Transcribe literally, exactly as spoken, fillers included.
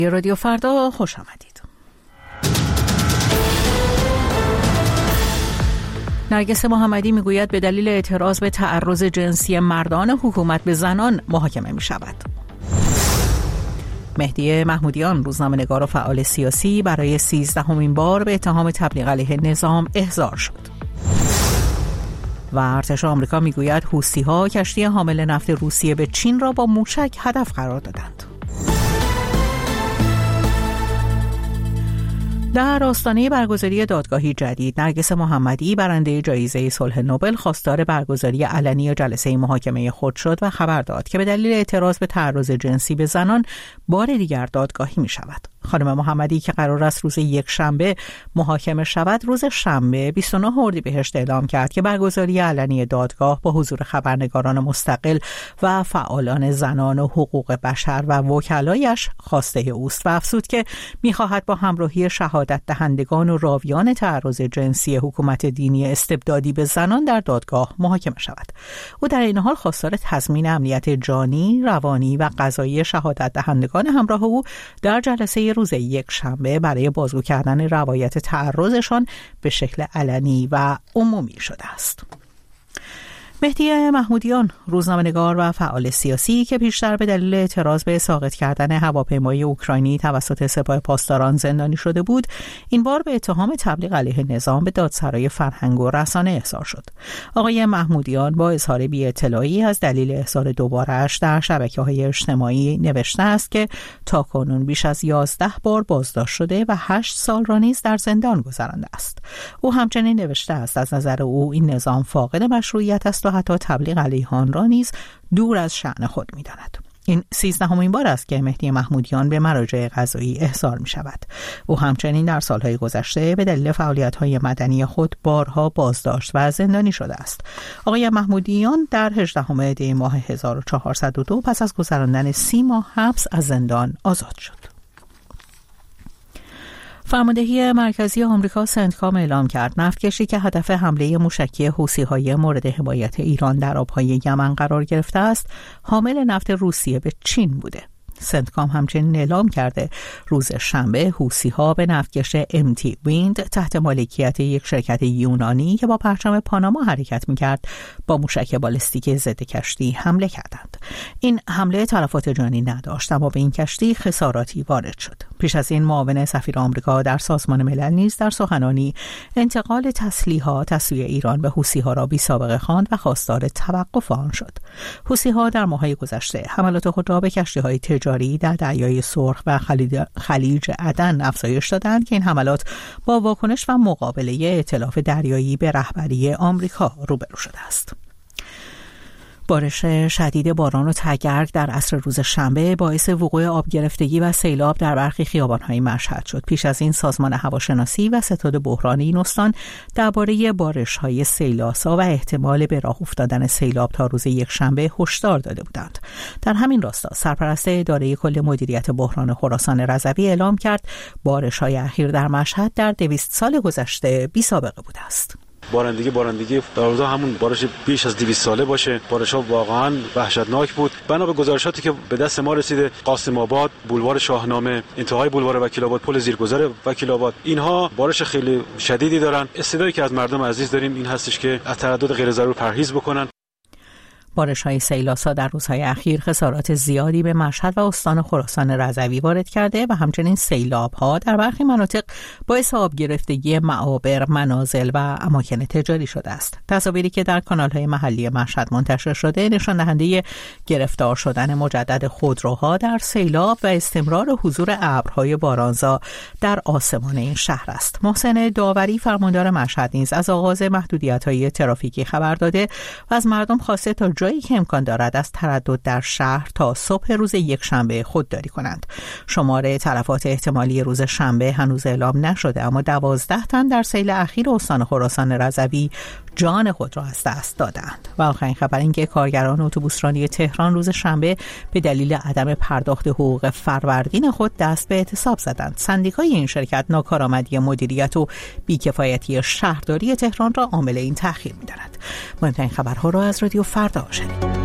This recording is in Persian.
رادیو فردا خوش آمدید. نرگس محمدی میگوید به دلیل اعتراض به تعرض جنسی مردان حکومت به زنان محاکمه می شود. مهدی محمودیان روزنامه‌نگار و فعال سیاسی برای سیزدهمین بار به اتهام تبلیغ علیه نظام احضار شد. و ارتش آمریکا میگوید حوثی‌ها کشتی حامل نفت روسیه به چین را با موشک هدف قرار دادند. در آستانه برگزاری دادگاهی جدید، نرگس محمدی برنده جایزه صلح نوبل خواستار برگزاری علنی جلسه محاکمه خود شد و خبر داد که به دلیل اعتراض به تعرض جنسی به زنان بار دیگر دادگاهی می شود. خانم محمدی که قرار است روز یک شنبه محاکمه شود، روز شنبه بیست و نه اردیبهشت اعلام کرد که برگزاری علنی دادگاه با حضور خبرنگاران مستقل و فعالان زنان و حقوق بشر و وکلایش خواسته اوست و افزود که می‌خواهد با همراهی شهادت دهندگان و راویان تعرض جنسی حکومت دینی استبدادی به زنان در دادگاه محاکمه شود. او در این حال خواستار تضمین امنیت جانی، روانی و قضایی شهادت دهندگان همراه او در جلسه روز یک شنبه برای بازگو کردن روایت تعرضشان به شکل علنی و عمومی شده است. مهدی محمودیان روزنامه‌نگار و فعال سیاسی که پیشتر به دلیل اعتراض به ساقط کردن هواپیمای اوکراینی توسط سپاه پاسداران زندانی شده بود، این بار به اتهام تبلیغ علیه نظام به دادسرای فرهنگ و رسانه احضار شد. آقای محمودیان با اظهار بی‌اطلاعی از دلیل احضار دوباره‌اش در شبکه‌های اجتماعی نوشته است که تاکنون بیش از یازده بار بازداشت شده و هشت سال را نیز در زندان گذرانده است. او همچنین نوشته است از نظر او این نظام فاقد مشروعیت است و حتی تبلیغ علیه آن را نیز دور از شأن خود می‌داند. این سیزدهمین بار است که مهدی محمودیان به مراجع قضایی احضار می شود. او همچنین در سالهای گذشته به دلیل فعالیت‌های مدنی خود بارها بازداشت و زندانی شده است. آقای محمودیان در هجدهم دی ماه هزار و چهارصد و دو پس از گذراندن سی ماه حبس از زندان آزاد شد. فرماندهی مرکزی آمریکا سنتکام اعلام کرد نفتکشی که هدف حمله موشکی حوثی‌های مورد حمایت ایران در آبهای یمن قرار گرفته است، حامل نفت روسیه به چین بوده. سنتکام همچنین اعلام کرده روز شنبه حوثی‌ها به نفتکش ام تی ویند تحت مالکیت یک شرکت یونانی که با پرچم پاناما حرکت می‌کرد با موشک بالستیک ضد کشتی حمله کردند. این حمله تلفات جانی نداشت اما به این کشتی خساراتی وارد شد. پیش از این معاون سفیر آمریکا در سازمان ملل نیز در سخنانی انتقال تسلیحات از سوی ایران به حوثی‌ها را بی‌سابقه خواند و خواستار توقف آن شد. حوثی‌ها در ماه‌های گذشته حملات خود را به کشتی‌های تجاری در دریای سرخ و خلیج عدن افزایش دادند که این حملات با واکنش و مقابله ائتلاف دریایی به رهبری آمریکا روبرو شده است. بارش شدید باران و تگرگ در عصر روز شنبه باعث وقوع آب گرفتگی و سیلاب در برخی خیابان‌های مشهد شد. پیش از این سازمان هواشناسی و ستاد بحرانی این استان درباره بارش‌های سیلاسا و احتمال به راه افتادن سیلاب تا روز یکشنبه هشدار داده بودند. در همین راستا سرپرست اداره کل مدیریت بحران خراسان رضوی اعلام کرد بارش‌های اخیر در مشهد در دویست سال گذشته بی‌سابقه بوده است. بارندگی بارندگی در روزا همون بارش بیش از دویست ساله باشه. بارش‌ها واقعاً وحشتناک بود. بنا به گزارشاتی که به دست ما رسیده، قاسم آباد، بولوار شاهنامه، انتهای بولوار وکیل آباد، پل زیرگذر وکیل آباد، اینها بارش خیلی شدیدی دارن. استدایی که از مردم عزیز داریم این هستش که از تردد غیر ضرور پرهیز بکنن. بارش‌های سیلاسا در روزهای اخیر خسارات زیادی به مشهد و استان خراسان رضوی وارد کرده و همچنین سیلاب‌ها در برخی مناطق باعث آب گرفتگی معابر، منازل و اماکن تجاری شده است. تصاویری که در کانال‌های محلی مشهد منتشر شده نشان دهنده گرفتار شدن مجدد خودروها در سیلاب و استمرار حضور ابرهای بارانزا در آسمان این شهر است. محسن داوری فرماندار مشهد نیز از آغاز محدودیت‌های ترافیکی خبر داده و از مردم خواسته تا جایی که امکان دارد از تردد در شهر تا صبح روز یکشنبه خودداری کنند. شماره تلفات احتمالی روز شنبه هنوز اعلام نشده اما دوازده تن در سیل اخیر استان خراسان رضوی جان خود را از دست دادند. و آخرین خبر این که کارگران اتوبوسرانی تهران روز شنبه به دلیل عدم پرداخت حقوق فروردین خود دست به اعتصاب زدند. سندیکای این شرکت ناکارآمدی مدیریت و بی‌کفایتی شهرداری تهران را عامل این تأخیر می‌داند. مهمترین خبرها را از رادیو فردا شنید.